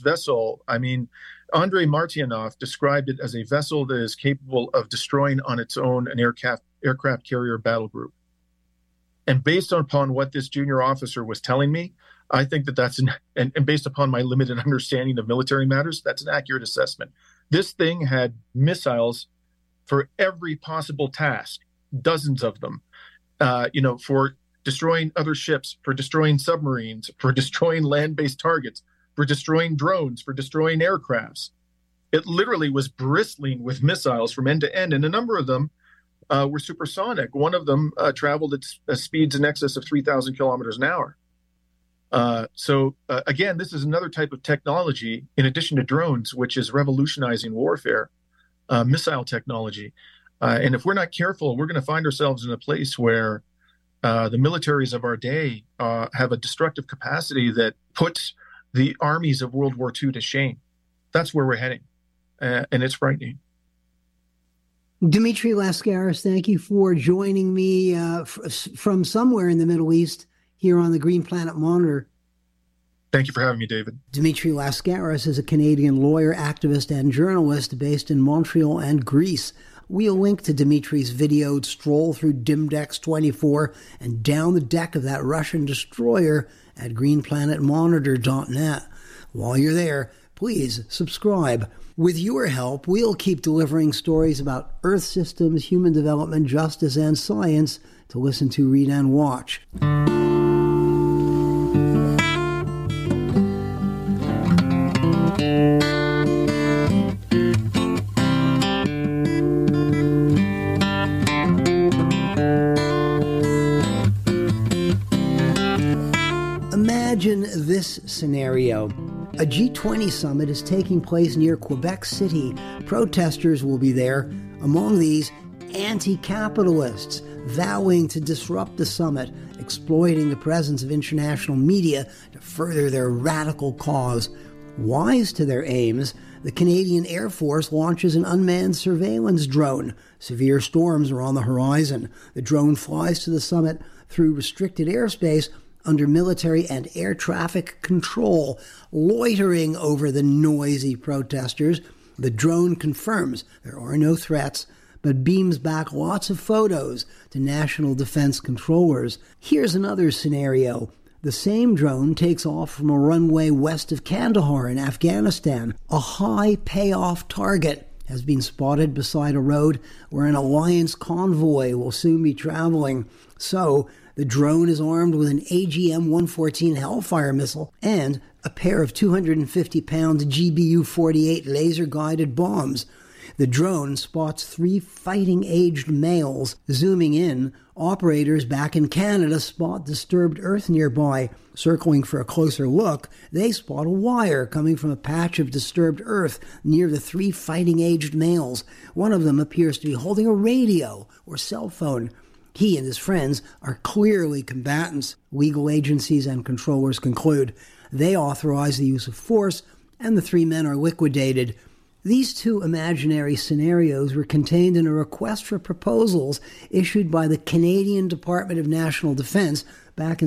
vessel, I mean, Andrei Martyanov described it as a vessel that is capable of destroying on its own an aircraft carrier battle group. And based upon what this junior officer was telling me, I think that and based upon my limited understanding of military matters, that's an accurate assessment. This thing had missiles for every possible task, dozens of them, for destroying other ships, for destroying submarines, for destroying land-based targets, for destroying drones, for destroying aircrafts. It literally was bristling with missiles from end to end, and a number of them were supersonic. One of them traveled at speeds in excess of 3,000 kilometers an hour. Again, this is another type of technology, in addition to drones, which is revolutionizing warfare, missile technology. And if we're not careful, we're going to find ourselves in a place where the militaries of our day have a destructive capacity that puts the armies of World War II to shame. That's where we're heading, and it's frightening. Dmitry Lascaris, thank you for joining me from somewhere in the Middle East here on the Green Planet Monitor. Thank you for having me, David. Dmitry Lascaris is a Canadian lawyer, activist, and journalist based in Montreal and Greece. We'll link to Dmitry's videoed stroll through Dimdex 24 and down the deck of that Russian destroyer at greenplanetmonitor.net. While you're there, please subscribe. With your help, we'll keep delivering stories about Earth systems, human development, justice, and science to listen to, read, and watch. Imagine this scenario. A G20 summit is taking place near Quebec City. Protesters will be there. Among these, anti-capitalists vowing to disrupt the summit, exploiting the presence of international media to further their radical cause. Wise to their aims, the Canadian Air Force launches an unmanned surveillance drone. Severe storms are on the horizon. The drone flies to the summit through restricted airspace under military and air traffic control, loitering over the noisy protesters. The drone confirms there are no threats, but beams back lots of photos to national defense controllers. Here's another scenario. The same drone takes off from a runway west of Kandahar in Afghanistan. A high payoff target has been spotted beside a road where an alliance convoy will soon be traveling. So, the drone is armed with an AGM-114 Hellfire missile and a pair of 250-pound GBU-48 laser-guided bombs. The drone spots 3 fighting-aged males. Zooming in, operators back in Canada spot disturbed Earth nearby. Circling for a closer look, they spot a wire coming from a patch of disturbed Earth near the 3 fighting-aged males. One of them appears to be holding a radio or cell phone. He and his friends are clearly combatants. Legal agencies and controllers conclude. They authorize the use of force, and the 3 men are liquidated. These 2 imaginary scenarios were contained in a request for proposals issued by the Canadian Department of National Defence back in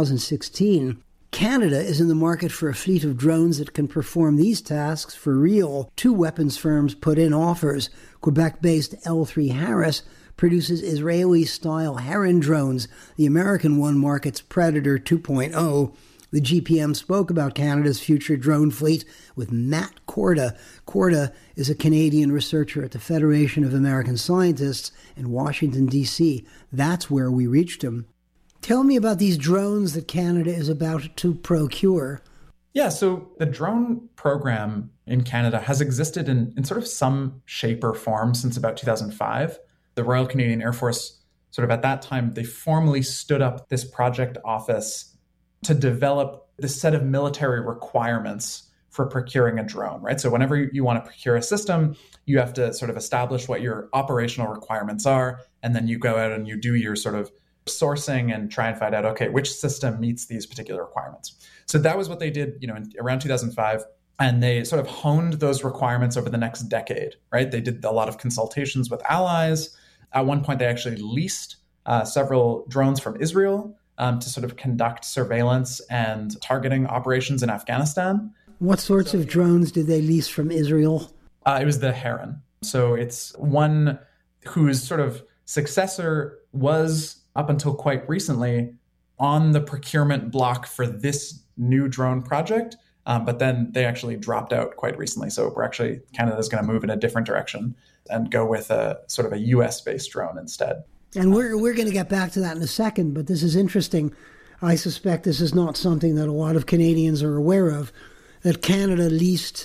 2016. Canada is in the market for a fleet of drones that can perform these tasks for real. 2 weapons firms put in offers. Quebec-based L3 Harris produces Israeli-style Heron drones. The American one markets Predator 2.0. The GPM spoke about Canada's future drone fleet with Matt Korda. Korda is a Canadian researcher at the Federation of American Scientists in Washington, D.C. That's where we reached him. Tell me about these drones that Canada is about to procure. Yeah, so the drone program in Canada has existed in sort of some shape or form since about 2005. The Royal Canadian Air Force, sort of at that time, they formally stood up this project office to develop this set of military requirements for procuring a drone, right? So whenever you want to procure a system, you have to sort of establish what your operational requirements are, and then you go out and you do your sort of sourcing and try and find out, okay, which system meets these particular requirements. So that was what they did, around 2005. And they sort of honed those requirements over the next decade, right? They did a lot of consultations with allies. At one point, they actually leased several drones from Israel to sort of conduct surveillance and targeting operations in Afghanistan. What sorts of drones did they lease from Israel? It was the Heron. So it's one whose sort of successor was, up until quite recently, on the procurement block for this new drone project. But then they actually dropped out quite recently. So Canada's going to move in a different direction and go with a sort of a US-based drone instead. And we're going to get back to that in a second, but this is interesting. I suspect this is not something that a lot of Canadians are aware of, that Canada leased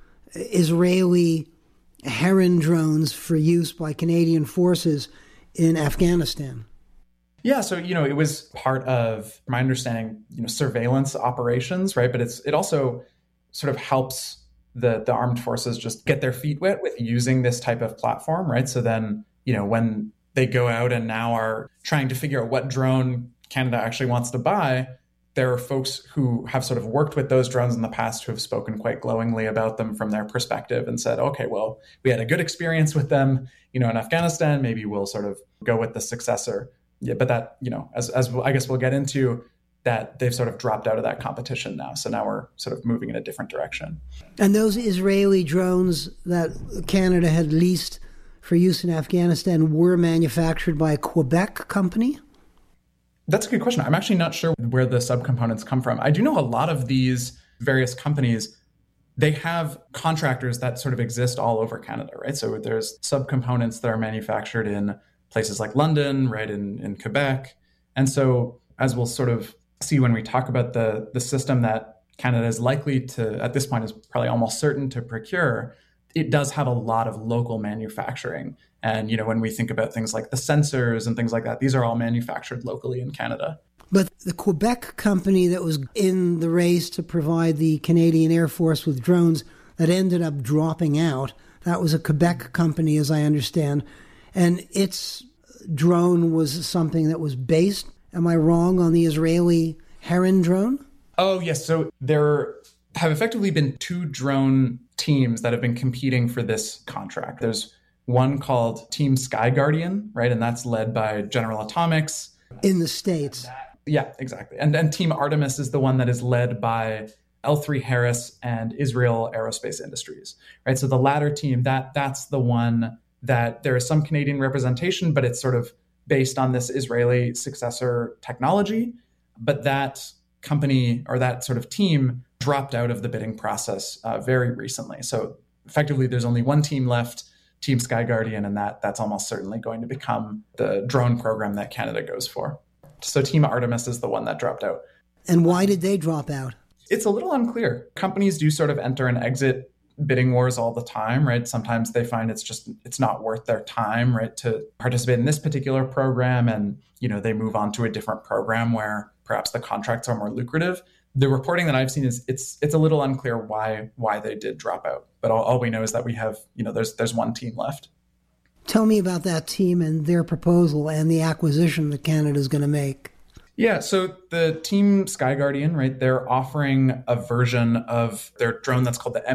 Israeli Heron drones for use by Canadian forces in Afghanistan. Yeah, so, it was part of, my understanding, surveillance operations, right? But it also sort of helps the armed forces just get their feet wet with using this type of platform, right? So then, when they go out and now are trying to figure out what drone Canada actually wants to buy, there are folks who have sort of worked with those drones in the past who have spoken quite glowingly about them from their perspective and said, okay, well, we had a good experience with them, in Afghanistan, maybe we'll sort of go with the successor. Yeah, but that, as I guess we'll get into, that they've sort of dropped out of that competition now. So now we're sort of moving in a different direction. And those Israeli drones that Canada had leased for use in Afghanistan were manufactured by a Quebec company? That's a good question. I'm actually not sure where the subcomponents come from. I do know a lot of these various companies, they have contractors that sort of exist all over Canada, right? So there's subcomponents that are manufactured in places like London, right, in Quebec. And so as we'll sort of see when we talk about the system that Canada is likely to, at this point, is probably almost certain to procure, it does have a lot of local manufacturing. And, when we think about things like the sensors and things like that, these are all manufactured locally in Canada. But the Quebec company that was in the race to provide the Canadian Air Force with drones that ended up dropping out, that was a Quebec company, as I understand. And its drone was something that was based, am I wrong, on the Israeli Heron drone? Oh, yes. So there have effectively been two drone teams that have been competing for this contract. There's one called Team Sky Guardian, right? And that's led by General Atomics. In the States. Yeah, exactly. And Team Artemis is the one that is led by L3Harris and Israel Aerospace Industries, right? So the latter team, that's the one that there is some Canadian representation, but it's sort of based on this Israeli successor technology. But that company or that sort of team dropped out of the bidding process very recently. So effectively, there's only one team left, Team Sky Guardian, and that's almost certainly going to become the drone program that Canada goes for. So Team Artemis is the one that dropped out. And why did they drop out? It's a little unclear. Companies do sort of enter and exit bidding wars all the time, right? Sometimes they find it's not worth their time, right, to participate in this particular program, and they move on to a different program where perhaps the contracts are more lucrative. The reporting that I've seen is it's a little unclear why they did drop out. But all we know is that we have, there's one team left. Tell me about that team and their proposal and the acquisition that Canada is going to make. Yeah, so the Team Sky Guardian, right, they're offering a version of their drone that's called the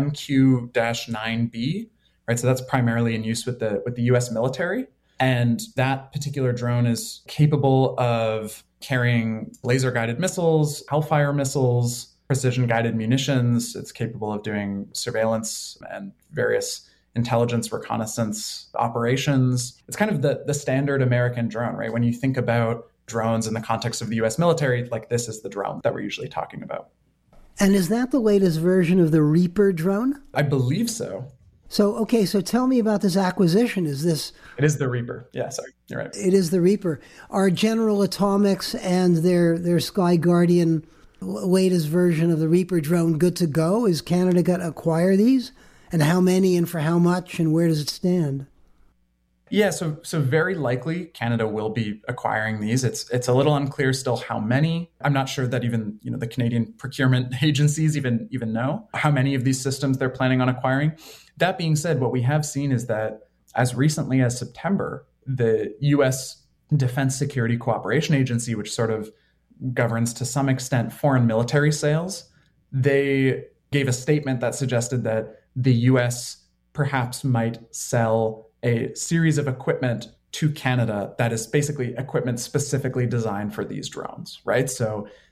MQ-9B, right? So that's primarily in use with the US military. And that particular drone is capable of carrying laser-guided missiles, Hellfire missiles, precision-guided munitions. It's capable of doing surveillance and various intelligence reconnaissance operations. It's kind of the standard American drone, right? When you think about drones in the context of the US military, like this is the drone that we're usually talking about. And is that the latest version of the Reaper drone? I believe so. So tell me about this acquisition. It is the Reaper. Yeah, sorry. You're right. It is the Reaper. Are General Atomics and their Sky Guardian latest version of the Reaper drone good to go? Is Canada going to acquire these? And how many and for how much and where does it stand? Yeah, so very likely Canada will be acquiring these. It's a little unclear still how many. I'm not sure that even the Canadian procurement agencies even know how many of these systems they're planning on acquiring. That being said, what we have seen is that as recently as September, the U.S. Defense Security Cooperation Agency, which sort of governs to some extent foreign military sales, they gave a statement that suggested that the U.S. perhaps might sell a series of equipment to Canada that is basically equipment specifically designed for these drones, right? So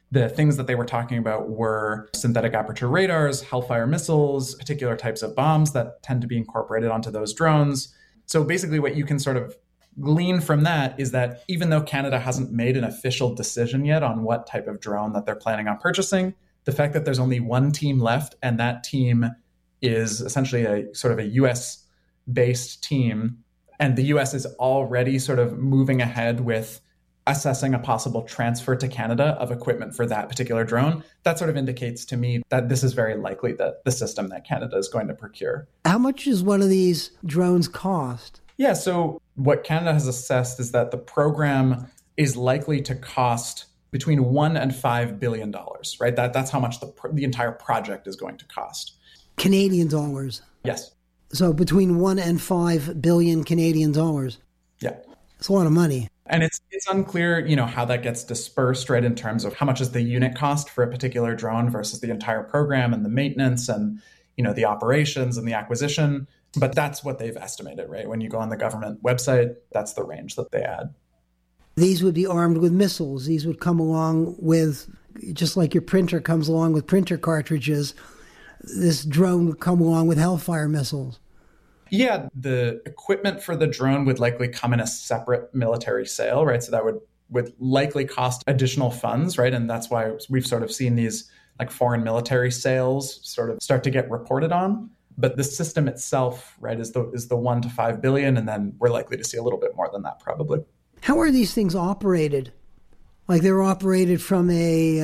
The things that they were talking about were synthetic aperture radars, Hellfire missiles, particular types of bombs that tend to be incorporated onto those drones. So basically what you can sort of glean from that is that even though Canada hasn't made an official decision yet on what type of drone that they're planning on purchasing, the fact that there's only one team left and that team is essentially a sort of a US-based team, and the US is already sort of moving ahead with assessing a possible transfer to Canada of equipment for that particular drone, that sort of indicates to me that this is very likely that the system that Canada is going to procure. How much does one of these drones cost? Yeah, so what Canada has assessed is that the program is likely to cost between $1 and $5 billion, right? That's how much the entire project is going to cost. Canadian dollars? Yes. So between 1 and 5 billion Canadian dollars? Yeah. It's a lot of money. And it's unclear, how that gets dispersed, right, in terms of how much is the unit cost for a particular drone versus the entire program and the maintenance and, the operations and the acquisition. But that's what they've estimated, right? When you go on the government website, that's the range that they add. These would be armed with missiles. These would come along with, just like your printer comes along with printer cartridges, this drone would come along with Hellfire missiles. Yeah, the equipment for the drone would likely come in a separate military sale, right? So that would likely cost additional funds, right? And that's why we've sort of seen these like foreign military sales sort of start to get reported on. But the system itself, right, is the 1 to 5 billion, and then we're likely to see a little bit more than that probably. How are these things operated? Like they're operated from a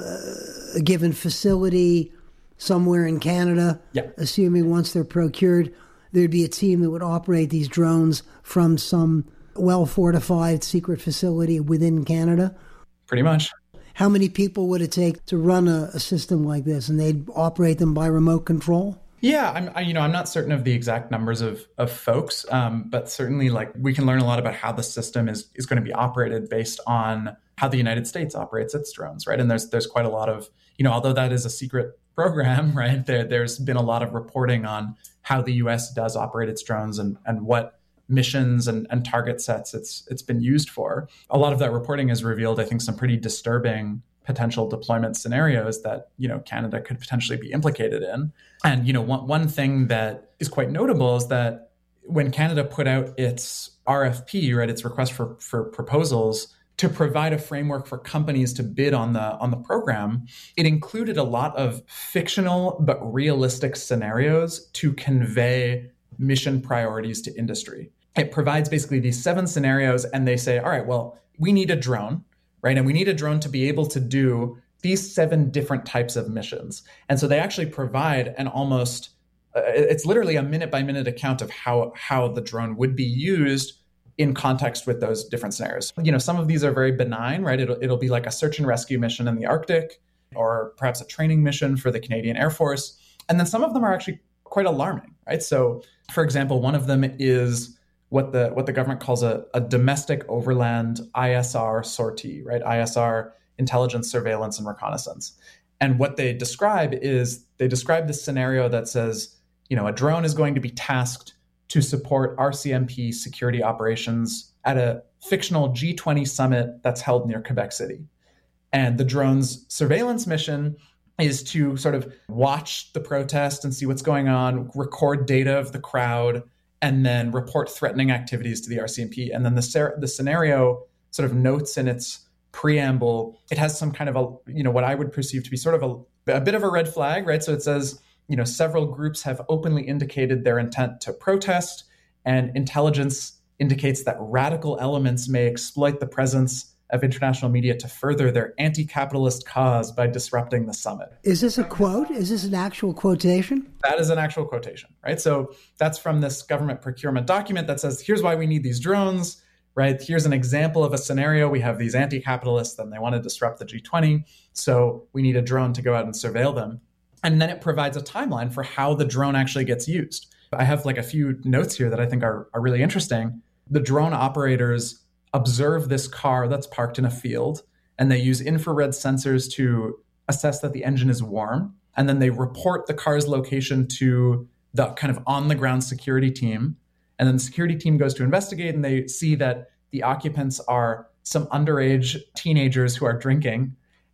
given facility somewhere in Canada, yeah. Assuming once they're procured, there'd be a team that would operate these drones from some well-fortified secret facility within Canada? Pretty much. How many people would it take to run a system like this, and they'd operate them by remote control? Yeah, I'm not certain of the exact numbers of folks, but certainly like we can learn a lot about how the system is going to be operated based on how the United States operates its drones, right? And there's quite a lot of, although that is a secret program, right? There's been a lot of reporting on how the US does operate its drones and what missions and target sets it's been used for. A lot of that reporting has revealed, I think, some pretty disturbing potential deployment scenarios that, Canada could potentially be implicated in. And, one thing that is quite notable is that when Canada put out its RFP, right, its request for proposals to provide a framework for companies to bid on the program, it included a lot of fictional but realistic scenarios to convey mission priorities to industry. It provides basically these 7 scenarios, and they say, all right, well, we need a drone, right? And we need a drone to be able to do these 7 different types of missions. And so they actually provide an almost, it's literally a minute-by-minute account of how the drone would be used in context with those different scenarios. Some of these are very benign, right? It'll be like a search and rescue mission in the Arctic, or perhaps a training mission for the Canadian Air Force. And then some of them are actually quite alarming, right? So, for example, one of them is what the government calls a domestic overland ISR sortie, right? ISR, intelligence, surveillance, and reconnaissance. And what they describe is this scenario that says, a drone is going to be tasked to support RCMP security operations at a fictional G20 summit that's held near Quebec City. And the drone's surveillance mission is to sort of watch the protest and see what's going on, record data of the crowd, and then report threatening activities to the RCMP. And then the scenario sort of notes in its preamble, it has some kind of what I would perceive to be sort of a bit of a red flag, right? So it says, several groups have openly indicated their intent to protest, and intelligence indicates that radical elements may exploit the presence of international media to further their anti-capitalist cause by disrupting the summit. Is this a quote? Is this an actual quotation? That is an actual quotation, right? So that's from this government procurement document that says, here's why we need these drones, right? Here's an example of a scenario. We have these anti-capitalists and they want to disrupt the G20. So we need a drone to go out and surveil them. And then it provides a timeline for how the drone actually gets used. I have like a few notes here that I think are really interesting. The drone operators observe this car that's parked in a field, and they use infrared sensors to assess that the engine is warm. And then they report the car's location to the kind of on-the-ground security team. And then the security team goes to investigate, and they see that the occupants are some underage teenagers who are drinking.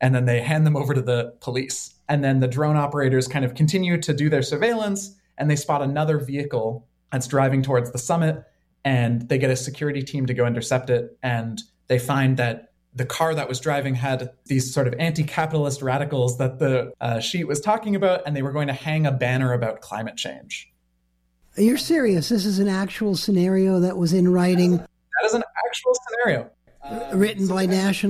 and then they hand them over to the police. And then the drone operators kind of continue to do their surveillance, and they spot another vehicle that's driving towards the summit, and they get a security team to go intercept it. And they find that the car that was driving had these sort of anti-capitalist radicals that the sheet was talking about, and they were going to hang a banner about climate change. You're serious? This is an actual scenario that was in writing? That is an actual scenario. Written by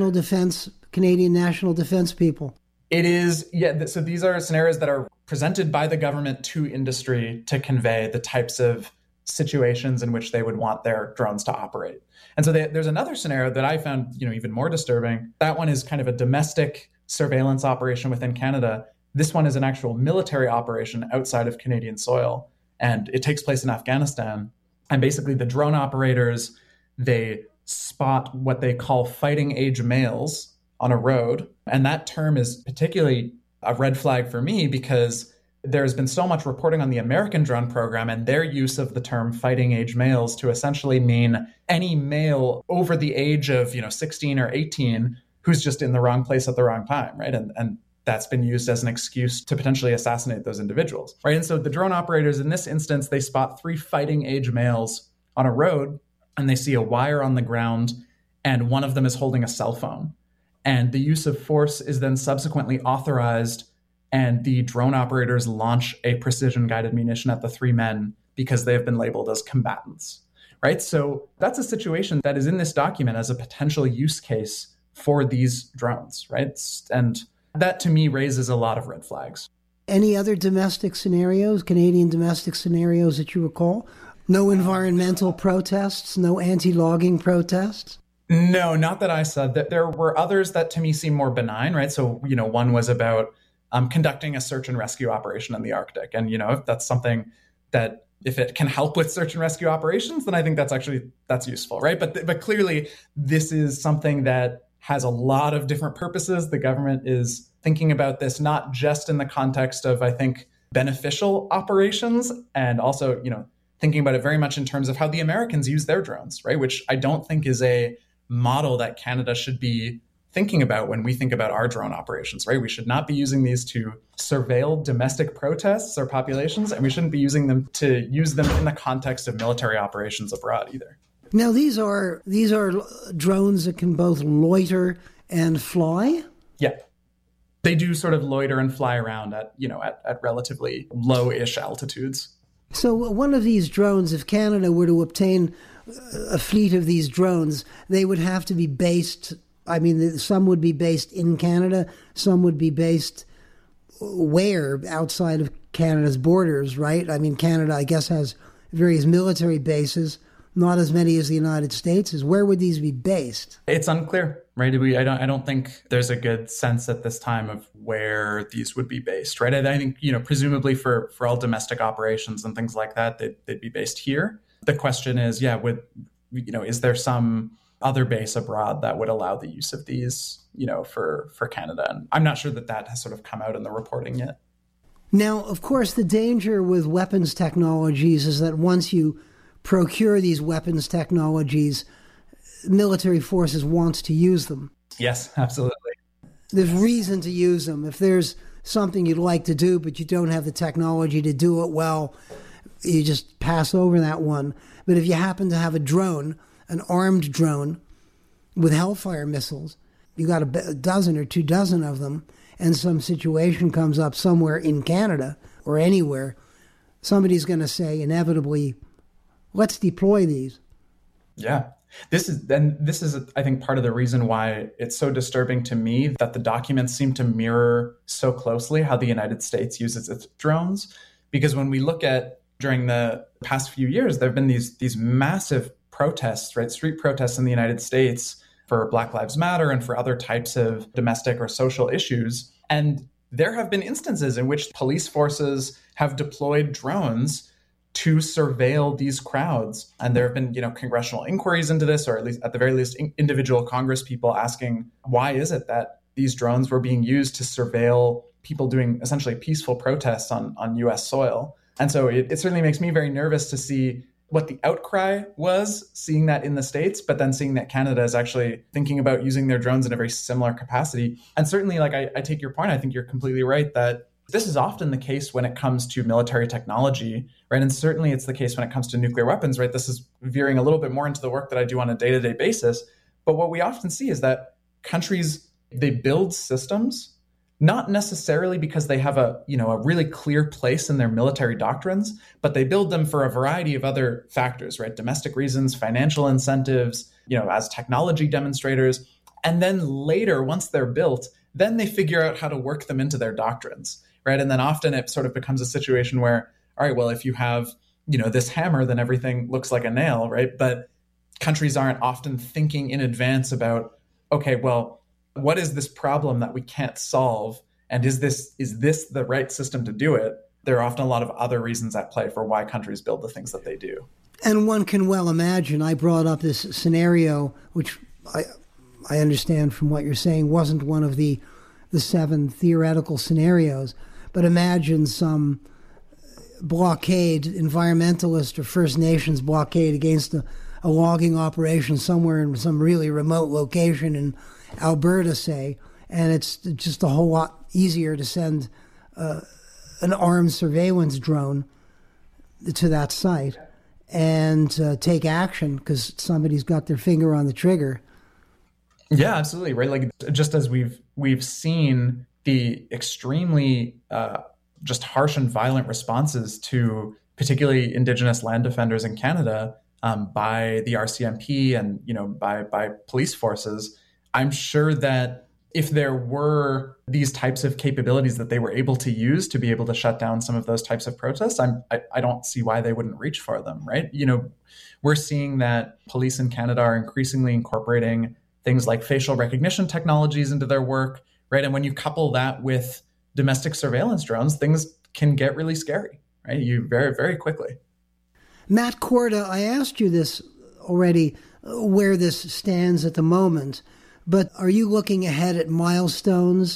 Canadian National Defense people. It is, yeah. So these are scenarios that are presented by the government to industry to convey the types of situations in which they would want their drones to operate. And so there's another scenario that I found, even more disturbing. That one is kind of a domestic surveillance operation within Canada. This one is an actual military operation outside of Canadian soil, and it takes place in Afghanistan. And basically the drone operators, they spot what they call fighting age males on a road. And that term is particularly a red flag for me because there's been so much reporting on the American drone program and their use of the term fighting age males to essentially mean any male over the age of 16 or 18 who's just in the wrong place at the wrong time, right? And that's been used as an excuse to potentially assassinate those individuals, right? And so the drone operators in this instance, they spot 3 fighting age males on a road, and they see a wire on the ground, and one of them is holding a cell phone. And the use of force is then subsequently authorized, and the drone operators launch a precision-guided munition at the 3 men because they have been labeled as combatants, right? So that's a situation that is in this document as a potential use case for these drones, right? And that, to me, raises a lot of red flags. Any other domestic scenarios, Canadian domestic scenarios that you recall? No environmental protests, no anti-logging protests? No, not that I saw. There were others that to me seem more benign, right? So, one was about conducting a search and rescue operation in the Arctic. And, if that's something that, if it can help with search and rescue operations, then I think that's useful, right? But clearly, this is something that has a lot of different purposes. The government is thinking about this not just in the context of, I think, beneficial operations, and also, thinking about it very much in terms of how the Americans use their drones, right? Which I don't think is a model that Canada should be thinking about when we think about our drone operations, right? We should not be using these to surveil domestic protests or populations, and we shouldn't be using them to use them in the context of military operations abroad either. Now, these are drones that can both loiter and fly? Yeah. They do sort of loiter and fly around at relatively low-ish altitudes. So one of these drones, if Canada were to obtain a fleet of these drones, they would have to be based, some would be based in Canada, some would be based where? Outside of Canada's borders, right? Canada, I guess, has various military bases, not as many as the United States is. Where would these be based? It's unclear, right? I don't think there's a good sense at this time of where these would be based, right? I think, presumably for all domestic operations and things like that, they'd be based here. The question is, is there some other base abroad that would allow the use of these, for Canada? And I'm not sure that has sort of come out in the reporting yet. Now, of course, the danger with weapons technologies is that once you procure these weapons technologies, military forces wants to use them. Yes, absolutely. There's reason to use them. If there's something you'd like to do, but you don't have the technology to do it well, you just pass over that one. But if you happen to have a drone, an armed drone with Hellfire missiles, you got a dozen or 24 of them, and some situation comes up somewhere in Canada or anywhere, somebody's going to say inevitably, let's deploy these. Yeah. This is, I think, part of the reason why it's so disturbing to me that the documents seem to mirror so closely how the United States uses its drones. Because when we look at, during the past few years, there have been these massive protests, right? Street protests in the United States for Black Lives Matter and for other types of domestic or social issues. And there have been instances in which police forces have deployed drones to surveil these crowds. And there have been, congressional inquiries into this, or at the very least, individual Congress people asking, why is it that these drones were being used to surveil people doing essentially peaceful protests on U.S. soil? And so it certainly makes me very nervous to see what the outcry was, seeing that in the States, but then seeing that Canada is actually thinking about using their drones in a very similar capacity. And certainly, like, I take your point. I think you're completely right that this is often the case when it comes to military technology, right? And certainly it's the case when it comes to nuclear weapons, right? This is veering a little bit more into the work that I do on a day-to-day basis. But what we often see is that countries, they build systems not necessarily because they have a really clear place in their military doctrines, but they build them for a variety of other factors, right? Domestic reasons, financial incentives, as technology demonstrators. And then later, once they're built, then they figure out how to work them into their doctrines, right? And then often it sort of becomes a situation where, all right, well, if you have, this hammer, then everything looks like a nail, right? But countries aren't often thinking in advance about, okay, well, what is this problem that we can't solve? And is this the right system to do it? There are often a lot of other reasons at play for why countries build the things that they do. And one can well imagine, I brought up this scenario, which I understand from what you're saying wasn't one of the 7 theoretical scenarios, but imagine some blockade, environmentalist or First Nations blockade against a logging operation somewhere in some really remote location in Alberta, say, and it's just a whole lot easier to send an armed surveillance drone to that site and take action because somebody's got their finger on the trigger. Yeah, absolutely, right? Like, just as we've seen the extremely just harsh and violent responses to particularly Indigenous land defenders in Canada by the RCMP and by police forces. I'm sure that if there were these types of capabilities that they were able to use to be able to shut down some of those types of protests, I don't see why they wouldn't reach for them, right? We're seeing that police in Canada are increasingly incorporating things like facial recognition technologies into their work, right? And when you couple that with domestic surveillance drones, things can get really scary, right? You very, very quickly. Matt Korda, I asked you this already, where this stands at the moment. But are you looking ahead at milestones,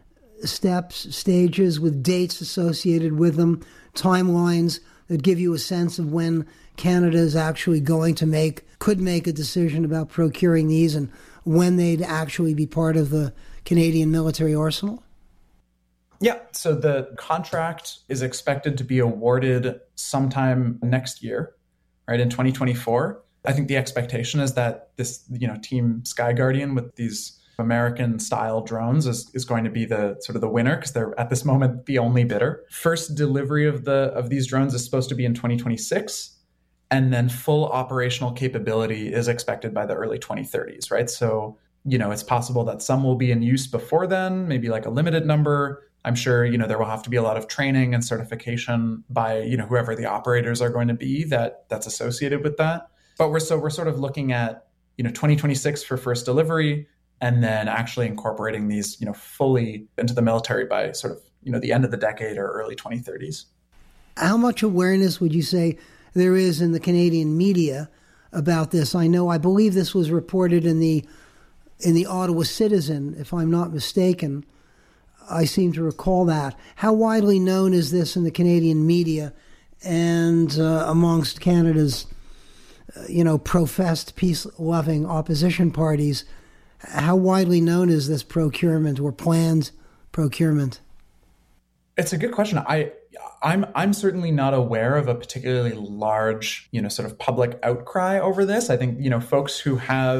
steps, stages with dates associated with them, timelines that give you a sense of when Canada is actually could make a decision about procuring these and when they'd actually be part of the Canadian military arsenal? Yeah, so the contract is expected to be awarded sometime next year, right, in 2024. I think the expectation is that this, Team Sky Guardian with these American-style drones is going to be the sort of the winner because they're at this moment the only bidder. First delivery of these drones is supposed to be in 2026, and then full operational capability is expected by the early 2030s, right? So, it's possible that some will be in use before then, maybe like a limited number. I'm sure, there will have to be a lot of training and certification by, whoever the operators are going to be that's associated with that. But we're sort of looking at 2026 for first delivery, and then actually incorporating these fully into the military by sort of the end of the decade or early 2030s. How much awareness would you say there is in the Canadian media about this? I believe this was reported in the Ottawa Citizen, if I'm not mistaken. I seem to recall that. How widely known is this in the Canadian media and amongst Canada's professed peace-loving opposition parties? How widely known is this procurement or planned procurement? It's a good question. I'm certainly not aware of a particularly large, sort of public outcry over this. I think, folks who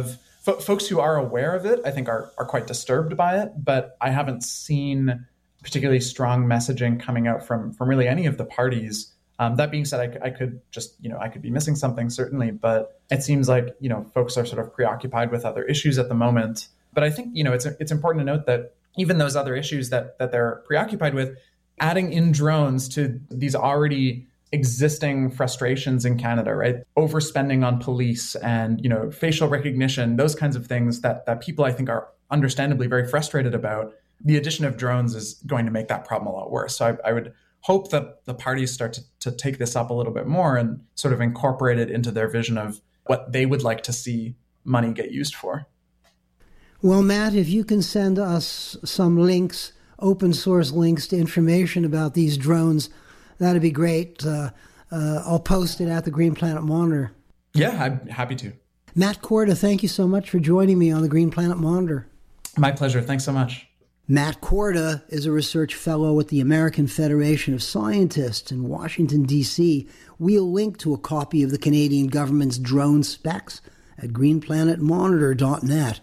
are aware of it, I think are quite disturbed by it, but I haven't seen particularly strong messaging coming out from really any of the parties. That being said, I could just, I could be missing something certainly, but it seems like, folks are sort of preoccupied with other issues at the moment. But I think, it's important to note that even those other issues that they're preoccupied with, adding in drones to these already existing frustrations in Canada, right? Overspending on police and, facial recognition, those kinds of things that people I think are understandably very frustrated about. The addition of drones is going to make that problem a lot worse. So I would hope that the parties start to take this up a little bit more and sort of incorporate it into their vision of what they would like to see money get used for. Well, Matt, if you can send us some open source links to information about these drones, that'd be great. I'll post it at the Green Planet Monitor. Yeah, I'm happy to. Matt Korda, thank you so much for joining me on the Green Planet Monitor. My pleasure. Thanks so much. Matt Korda is a research fellow at the American Federation of Scientists in Washington, D.C. We'll link to a copy of the Canadian government's drone specs at greenplanetmonitor.net.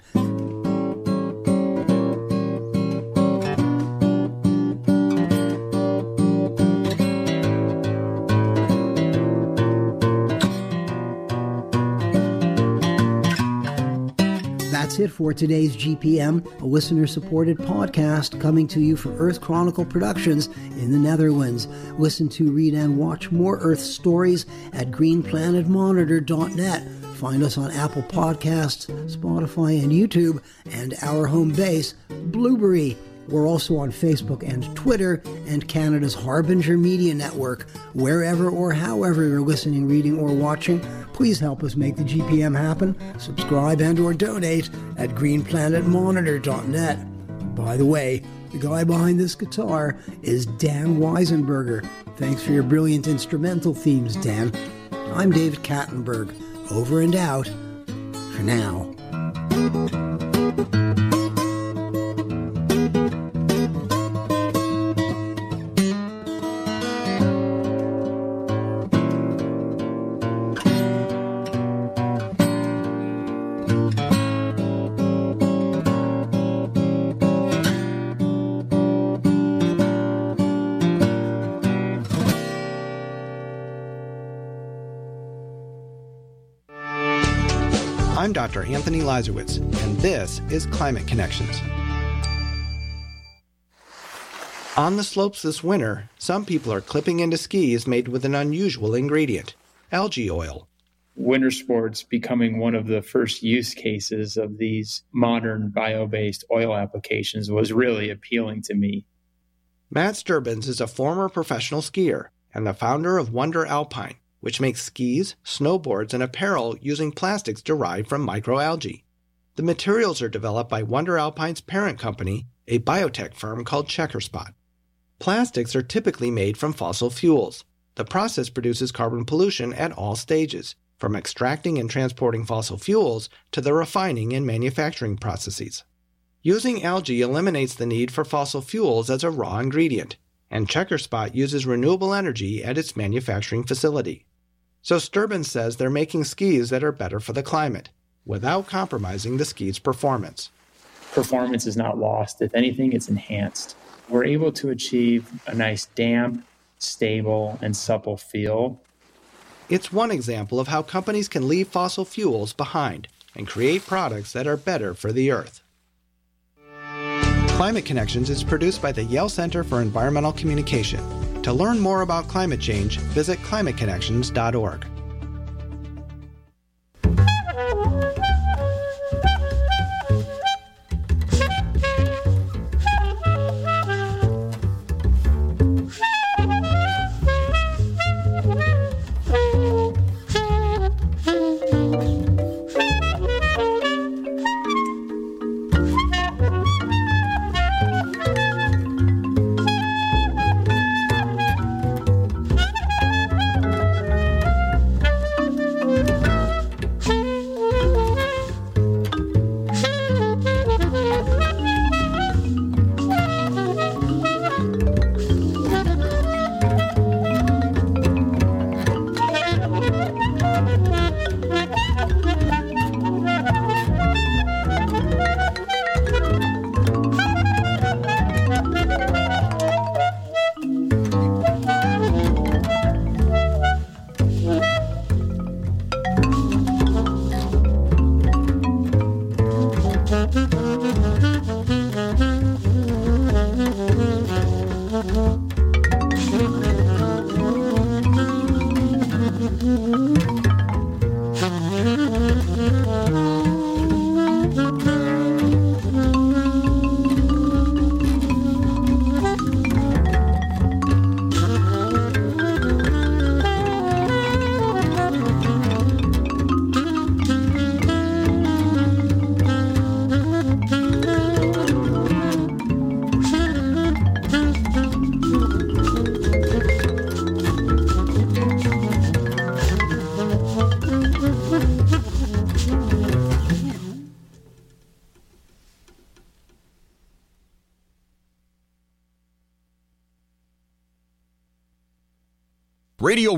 That's it for today's GPM, a listener-supported podcast coming to you from Earth Chronicle Productions in the Netherlands. Listen to, read, and watch more Earth stories at greenplanetmonitor.net. Find us on Apple Podcasts, Spotify, and YouTube, and our home base, Blueberry. We're also on Facebook and Twitter and Canada's Harbinger Media Network. Wherever or however you're listening, reading, or watching, please help us make the GPM happen. Subscribe and or donate at greenplanetmonitor.net. By the way, the guy behind this guitar is Dan Weisenberger. Thanks for your brilliant instrumental themes, Dan. I'm David Kattenberg. Over and out for now. I'm Dr. Anthony Lazarowitz, and this is Climate Connections. On the slopes this winter, some people are clipping into skis made with an unusual ingredient, algae oil. Winter sports becoming one of the first use cases of these modern bio-based oil applications was really appealing to me. Matt Sturbins is a former professional skier and the founder of Wonder Alpine, which makes skis, snowboards, and apparel using plastics derived from microalgae. The materials are developed by Wonder Alpine's parent company, a biotech firm called Checkerspot. Plastics are typically made from fossil fuels. The process produces carbon pollution at all stages, from extracting and transporting fossil fuels to the refining and manufacturing processes. Using algae eliminates the need for fossil fuels as a raw ingredient, and Checkerspot uses renewable energy at its manufacturing facility. So Sturbins says they're making skis that are better for the climate, without compromising the ski's performance. Performance is not lost. If anything, it's enhanced. We're able to achieve a nice damp, stable, and supple feel. It's one example of how companies can leave fossil fuels behind and create products that are better for the Earth. Climate Connections is produced by the Yale Center for Environmental Communication. To learn more about climate change, visit climateconnections.org. Radio